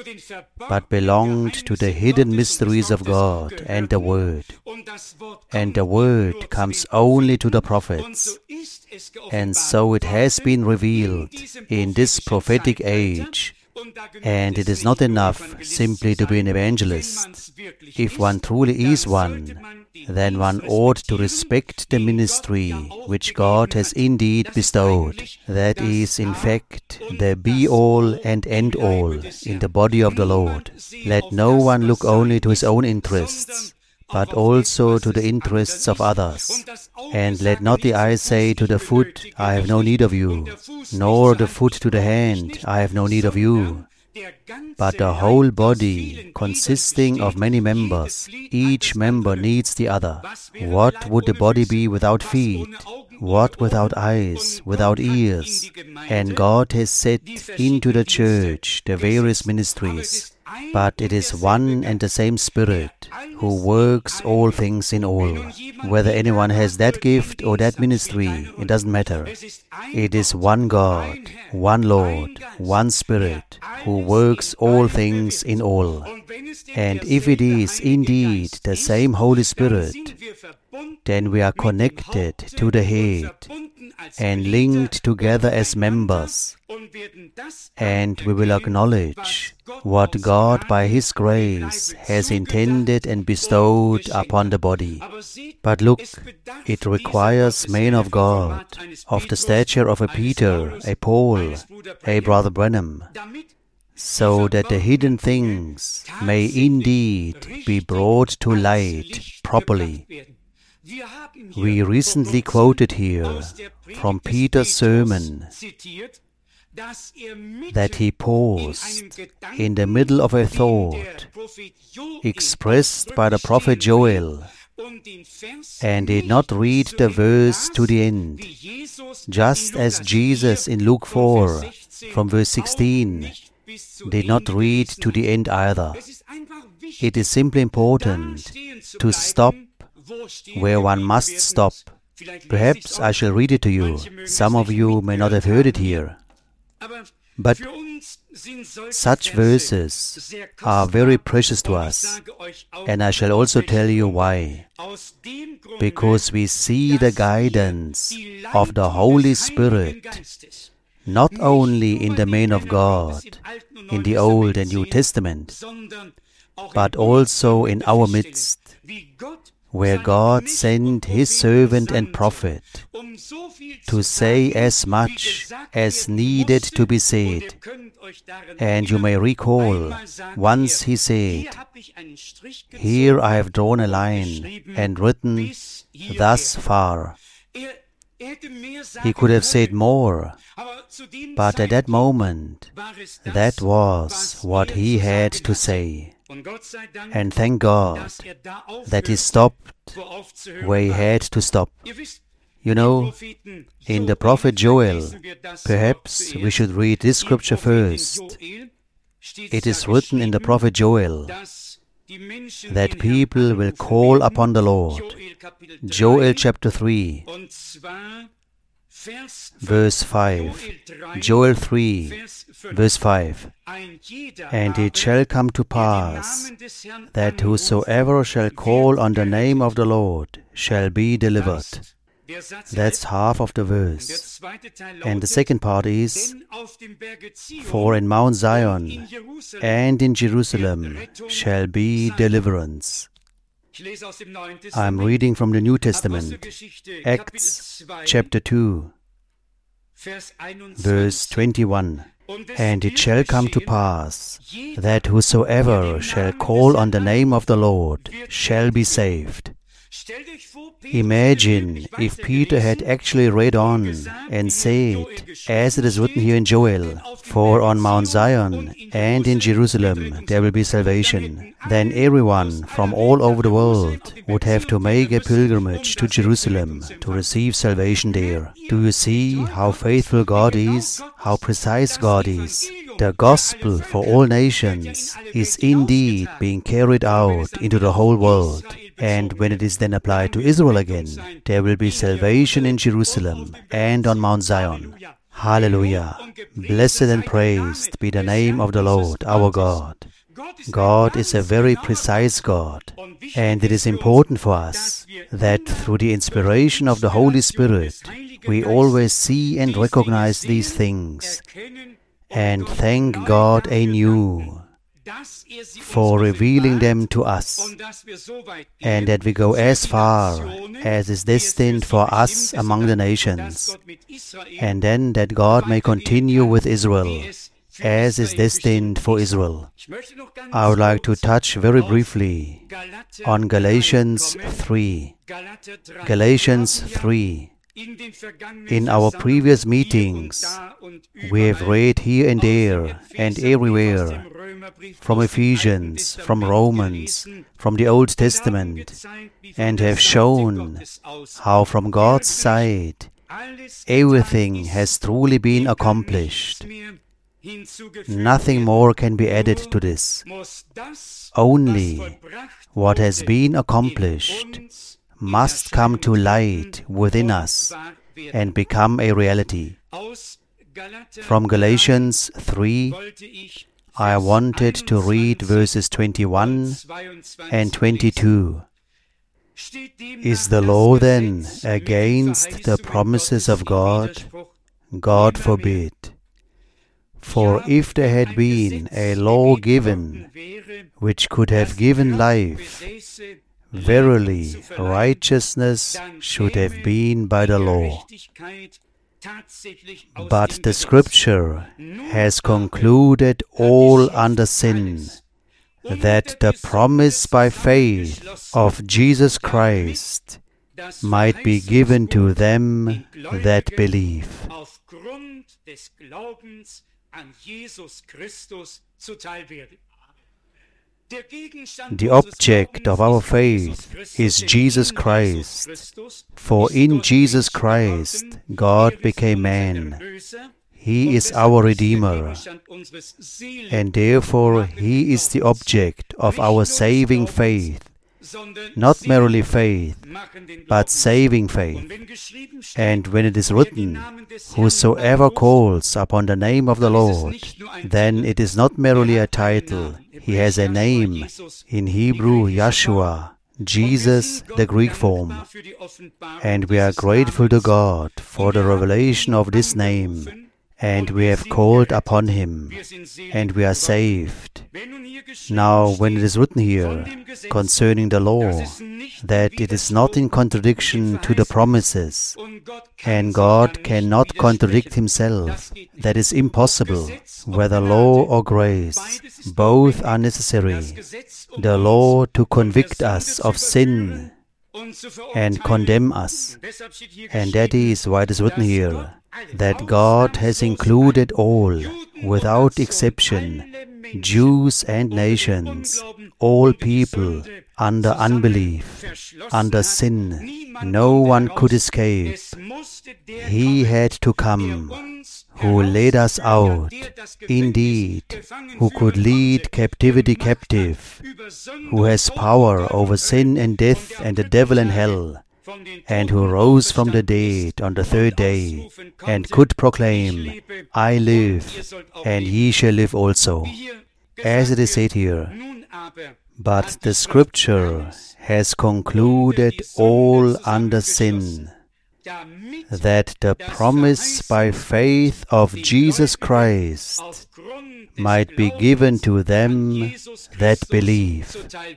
but belonged to the hidden mysteries of God and the Word. And the Word comes only to the prophets. And so it has been revealed in this prophetic age. And it is not enough simply to be an evangelist. If one truly is one, then one ought to respect the ministry which God has indeed bestowed. That is, in fact, the be-all and end-all in the body of the Lord. Let no one look only to his own interests, but also to the interests of others. And let not the eye say to the foot, I have no need of you, nor the foot to the hand, I have no need of you. But the whole body, consisting of many members, each member needs the other. What would the body be without feet? What without eyes, without ears? And God has set into the church the various ministries. But it is one and the same Spirit who works all things in all. Whether anyone has that gift or that ministry, it doesn't matter. It is one God, one Lord, one Spirit who works all things in all. And if it is indeed the same Holy Spirit, then we are connected to the head and linked together as members, and we will acknowledge what God by His grace has intended and bestowed upon the body. But look, it requires men of God, of the stature of a Peter, a Paul, a Brother Branham, so that the hidden things may indeed be brought to light properly. We recently quoted here from Peter's sermon that he paused in the middle of a thought expressed by the prophet Joel and did not read the verse to the end, just as Jesus in Luke 4 from verse 16 did not read to the end either. It is simply important to stop where one must stop. Perhaps I shall read it to you. Some of you may not have heard it here. But such verses are very precious to us, and I shall also tell you why. Because we see the guidance of the Holy Spirit not only in the men of God, in the Old and New Testament, but also in our midst, where God sent His servant and prophet to say as much as needed to be said. And you may recall, once He said, "Here I have drawn a line and written thus far." He could have said more, but at that moment, that was what He had to say. And thank God that He stopped where He had to stop. You know, in the prophet Joel, perhaps we should read this scripture first. It is written in the prophet Joel that people will call upon the Lord. Joel chapter 3, verse 5. Joel 3, verse 5. And it shall come to pass that whosoever shall call on the name of the Lord shall be delivered. That's half of the verse. And the second part is, for in Mount Zion and in Jerusalem shall be deliverance. I'm reading from the New Testament, Acts chapter 2, verse 21. And it shall come to pass that whosoever shall call on the name of the Lord shall be saved. Imagine if Peter had actually read on and said, as it is written here in Joel, for on Mount Zion and in Jerusalem there will be salvation. Then everyone from all over the world would have to make a pilgrimage to Jerusalem to receive salvation there. Do you see how faithful God is, how precise God is? The gospel for all nations is indeed being carried out into the whole world. And when it is then applied to Israel again, there will be salvation in Jerusalem and on Mount Zion. Hallelujah! Blessed and praised be the name of the Lord, our God. God is a very precise God, and it is important for us that through the inspiration of the Holy Spirit, we always see and recognize these things, and thank God anew for revealing them to us, and that we go as far as is destined for us among the nations, and then that God may continue with Israel as is destined for Israel. I would like to touch very briefly on Galatians 3. Galatians 3. In our previous meetings, we have read here and there and everywhere from Ephesians, from Romans, from the Old Testament, and have shown how from God's side everything has truly been accomplished. Nothing more can be added to this. Only what has been accomplished must come to light within us and become a reality. From Galatians 3, I wanted to read verses 21 and 22. Is the law then against the promises of God? God forbid. For if there had been a law given which could have given life, verily righteousness should have been by the law. But the Scripture has concluded all under sin, that the promise by faith of Jesus Christ might be given to them that believe. The object of our faith is Jesus Christ, for in Jesus Christ God became man. He is our Redeemer, and therefore He is the object of our saving faith. Not merely faith, but saving faith. And when it is written, whosoever calls upon the name of the Lord, then it is not merely a title. He has a name. In Hebrew, Yeshua, Jesus, the Greek form. And we are grateful to God for the revelation of this name. And we have called upon Him, and we are saved. Now, when it is written here concerning the law, that it is not in contradiction to the promises, and God cannot contradict Himself, that is impossible. Whether law or grace, both are necessary. The law to convict us of sin and condemn us, and that is why it is written here, that God has included all, without exception, Jews and nations, all people under unbelief, under sin, no one could escape. He had to come, who led us out, indeed, who could lead captivity captive, who has power over sin and death and the devil and hell, and who rose from the dead on the third day, and could proclaim, I live, and ye shall live also. As it is said here, but the Scripture has concluded all under sin, that the promise by faith of Jesus Christ might be given to them that believe,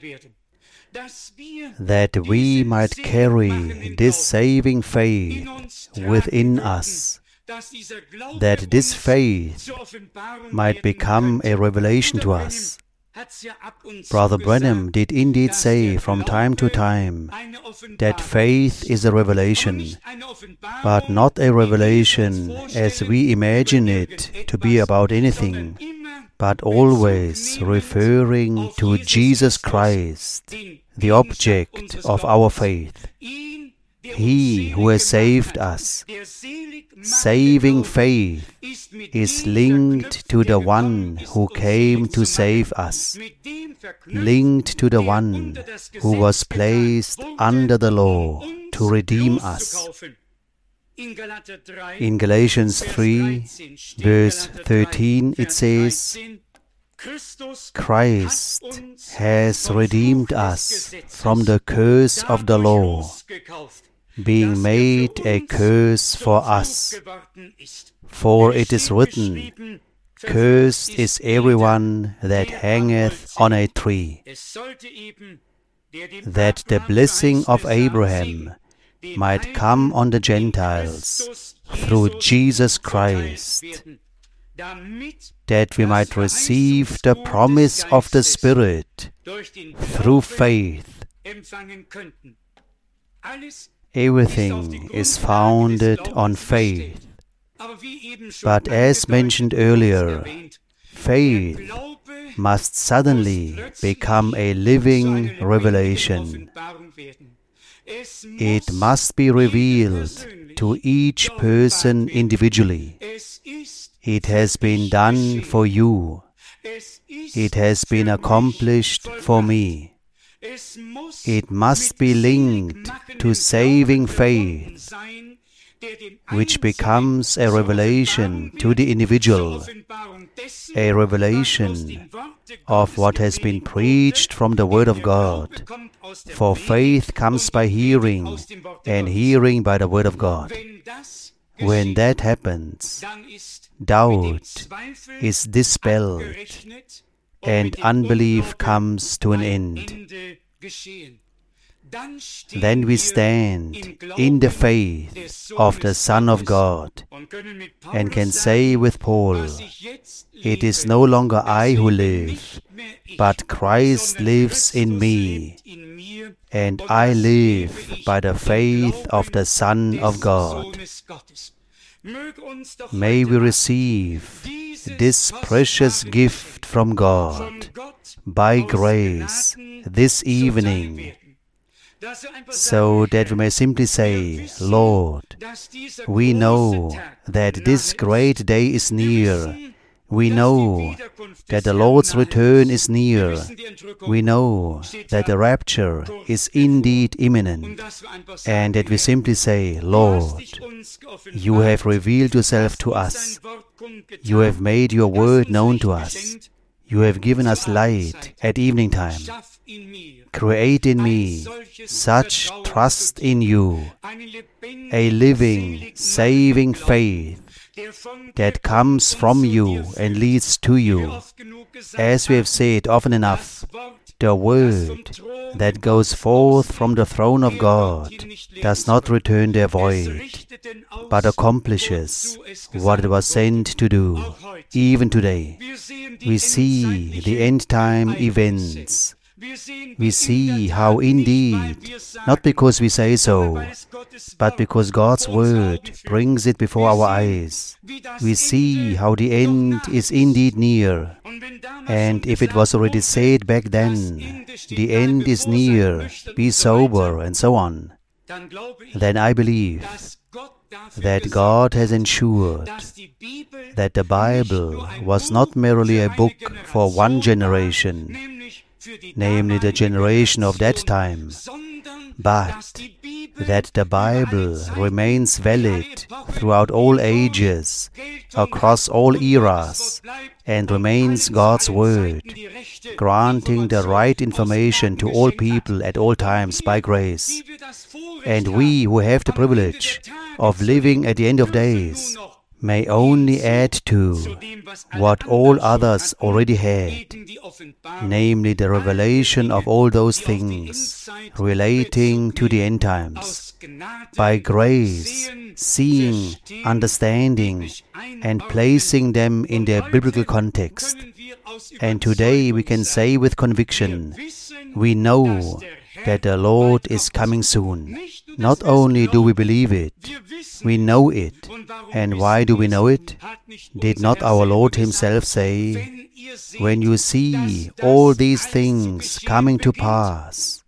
that we might carry this saving faith within us, that this faith might become a revelation to us. Brother Branham did indeed say from time to time that faith is a revelation, but not a revelation as we imagine it to be about anything, but always referring to Jesus Christ, the object of our faith. He who has saved us. Saving faith is linked to the one who came to save us, linked to the one who was placed under the law to redeem us. In Galatians 3, verse 13, it says, Christ has redeemed us from the curse of the law, being made a curse for us. For it is written, Cursed is everyone that hangeth on a tree, that the blessing of Abraham might come on the Gentiles through Jesus Christ, that we might receive the promise of the Spirit through faith. Everything is founded on faith. But as mentioned earlier, faith must suddenly become a living revelation. It must be revealed to each person individually. It has been done for you. It has been accomplished for me. It must be linked to saving faith, which becomes a revelation to the individual, a revelation of what has been preached from the Word of God. For faith comes by hearing, and hearing by the Word of God. When that happens, doubt is dispelled, and unbelief comes to an end. Then we stand in the faith of the Son of God and can say with Paul, It is no longer I who live, but Christ lives in me, and I live by the faith of the Son of God. May we receive this precious gift from God by grace this evening, so that we may simply say, Lord, we know that this great day is near. We know that the Lord's return is near. We know that the rapture is indeed imminent, and that we simply say, Lord, you have revealed yourself to us. You have made your word known to us. You have given us light at evening time. Create in me such trust in you, a living, saving faith that comes from you and leads to you. As we have said often enough, the word that goes forth from the throne of God does not return there void, but accomplishes what it was sent to do. Even today, we see the end-time events. We see how indeed, not because we say so, but because God's Word brings it before our eyes, we see how the end is indeed near. And if it was already said back then, the end is near, be sober, and so on, then I believe that God has ensured that the Bible was not merely a book for one generation, namely the generation of that time, but that the Bible remains valid throughout all ages, across all eras, and remains God's Word, granting the right information to all people at all times by grace. And we who have the privilege of living at the end of days may only add to what all others already had, namely the revelation of all those things relating to the end times, by grace, seeing, understanding, and placing them in their biblical context. And today we can say with conviction, we know that the Lord is coming soon. Not only do we believe it, we know it. And why do we know it? Did not our Lord Himself say, when you see all these things coming to pass,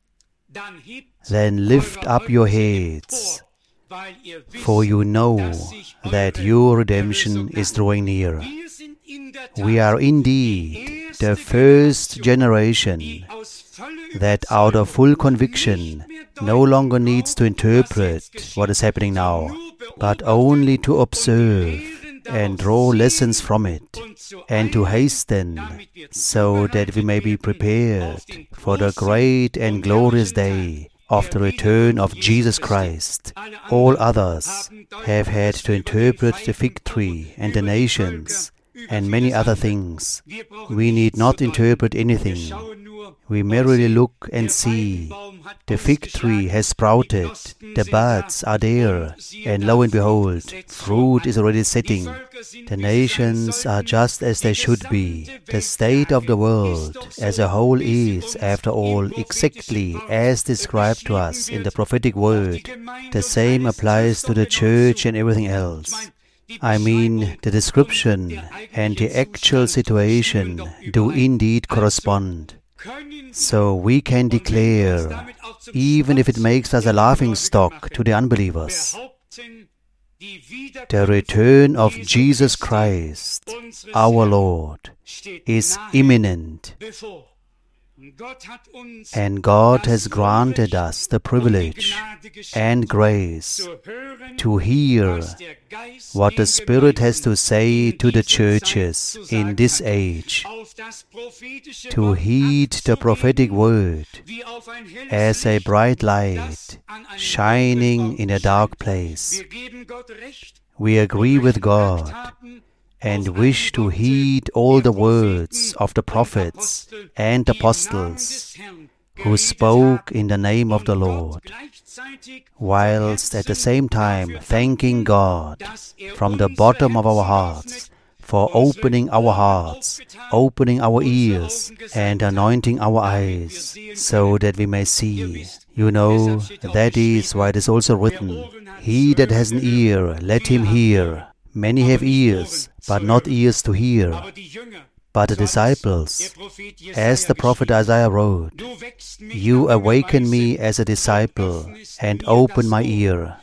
then lift up your heads, for you know that your redemption is drawing near. We are indeed the first generation that out of full conviction no longer needs to interpret what is happening now, but only to observe and draw lessons from it, and to hasten so that we may be prepared for the great and glorious day of the return of Jesus Christ. All others have had to interpret the fig tree and the nations and many other things. We need not interpret anything. We merely look and see. The fig tree has sprouted, the buds are there, and lo and behold, fruit is already setting. The nations are just as they should be. The state of the world as a whole is, after all, exactly as described to us in the prophetic word. The same applies to the church and everything else. I mean, the description and the actual situation do indeed correspond. So we can declare, even if it makes us a laughingstock to the unbelievers, the return of Jesus Christ, our Lord, is imminent. And God has granted us the privilege and grace to hear what the Spirit has to say to the churches in this age, to heed the prophetic word as a bright light shining in a dark place. We agree with God and wish to heed all the words of the prophets and apostles who spoke in the name of the Lord, whilst at the same time thanking God from the bottom of our hearts for opening our hearts, opening our ears, and anointing our eyes, so that we may see. You know, that is why it is also written, "He that has an ear, let him hear." Many have ears, but not ears to hear. But the disciples, as the prophet Isaiah wrote, "You awaken me as a disciple and open my ear."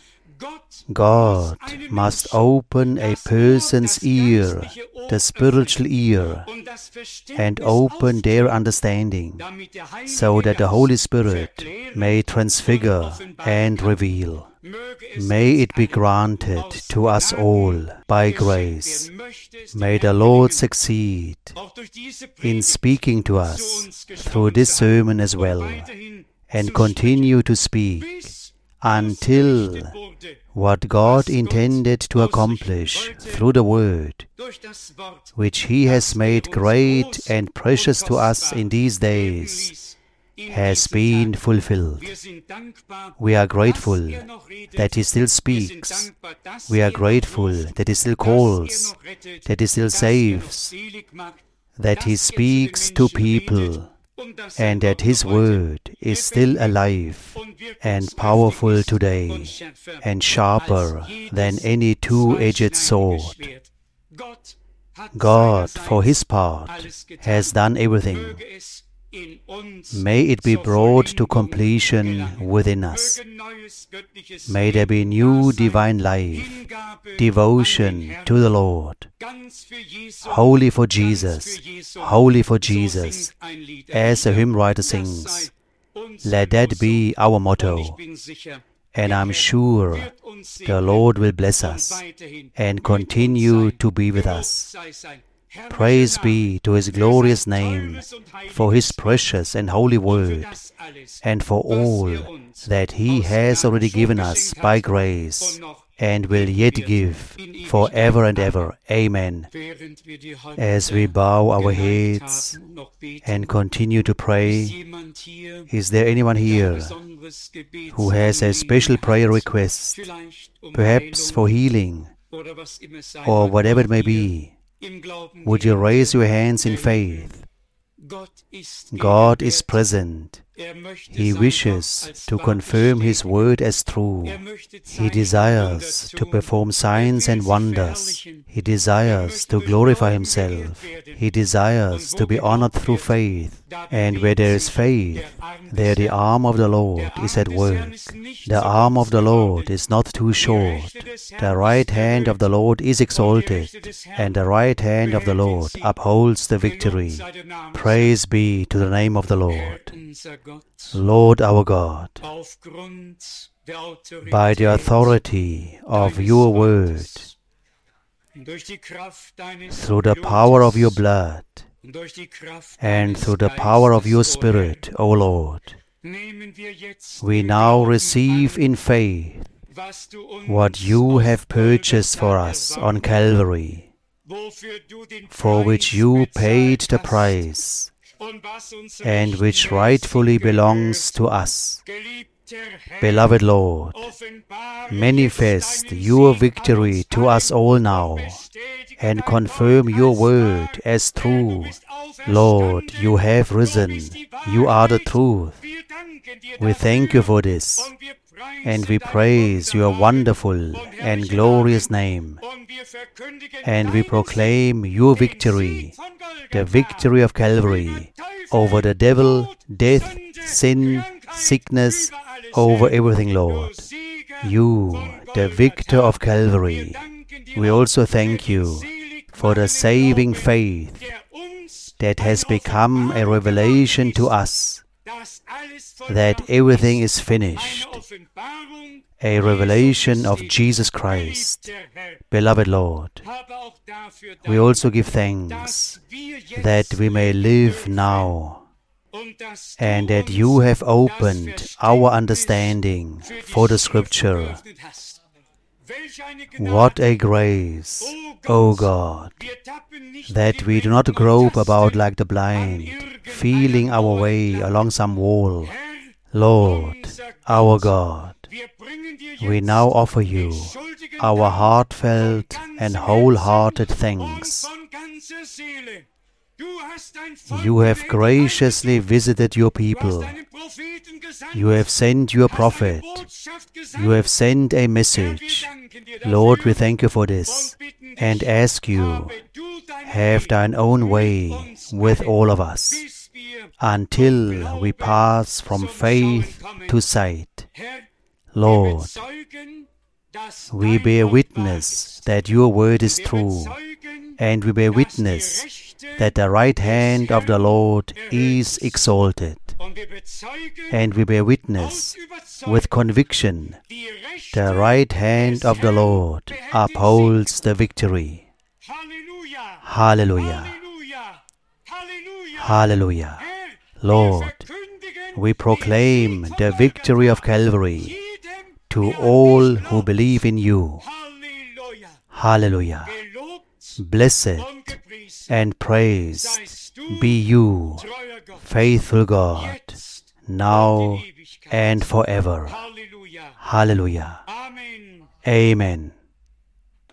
God must open a person's ear, the spiritual ear, and open their understanding, so that the Holy Spirit may transfigure and reveal. May it be granted to us all by grace. May the Lord succeed in speaking to us through this sermon as well, and continue to speak until what God intended to accomplish through the Word, which He has made great and precious to us in these days, has been fulfilled. We are grateful that He still speaks. We are grateful that He still calls, that He still saves, that He speaks to people, and that His Word is still alive and powerful today, and sharper than any two-edged sword. God, for His part, has done everything. May it be brought to completion within us. May there be new divine life, devotion to the Lord. Wholly for Jesus, wholly for Jesus, as the hymn writer sings. Let that be our motto. And I'm sure the Lord will bless us and continue to be with us. Praise be to His glorious name, for His precious and holy word, and for all that He has already given us by grace, and will yet give forever and ever. Amen. As we bow our heads and continue to pray, is there anyone here who has a special prayer request, perhaps for healing, or whatever it may be? Would you raise your hands in faith? God is present. He wishes to confirm His word as true. He desires to perform signs and wonders. He desires to glorify Himself. He desires to be honored through faith. And where there is faith, there the arm of the Lord is at work. The arm of the Lord is not too short. The right hand of the Lord is exalted, and the right hand of the Lord upholds the victory. Praise be to the name of the Lord. Lord our God, by the authority of your word, through the power of your blood, and through the power of your Spirit, O Lord, we now receive in faith what you have purchased for us on Calvary, for which you paid the price, and which rightfully belongs to us. Beloved Lord, manifest your victory to us all now, and confirm your word as true. Lord, you have risen. You are the truth. We thank you for this, and we praise your wonderful and glorious name, and we proclaim your victory, the victory of Calvary, over the devil, death, sin, sickness, over everything, Lord. You, the victor of Calvary. We also thank you for the saving faith that has become a revelation to us, that everything is finished, a revelation of Jesus Christ. Beloved Lord, we also give thanks that we may live now, and that you have opened our understanding for the Scripture. What a grace, O God, that we do not grope about like the blind, feeling our way along some wall. Lord, our God, we now offer you our heartfelt and wholehearted thanks. You have graciously visited your people. You have sent your prophet. You have sent a message. Lord, we thank you for this and ask you, have thine own way with all of us until we pass from faith to sight. Lord, we bear witness that your word is true, and we bear witness that the right hand of the Lord is exalted. And we bear witness with conviction, the right hand of the Lord upholds the victory. Hallelujah. Hallelujah. Lord, we proclaim the victory of Calvary to all who believe in you. Hallelujah. Blessed and praised be you, faithful God, now and forever. Hallelujah. Amen.